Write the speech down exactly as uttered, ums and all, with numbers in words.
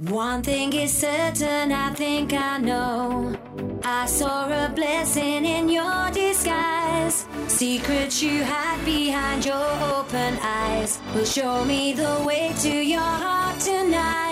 One thing is certain, I think I know. I saw a blessing in your disguise. Secrets you hide behind your open eyes will show me the way to your heart tonight.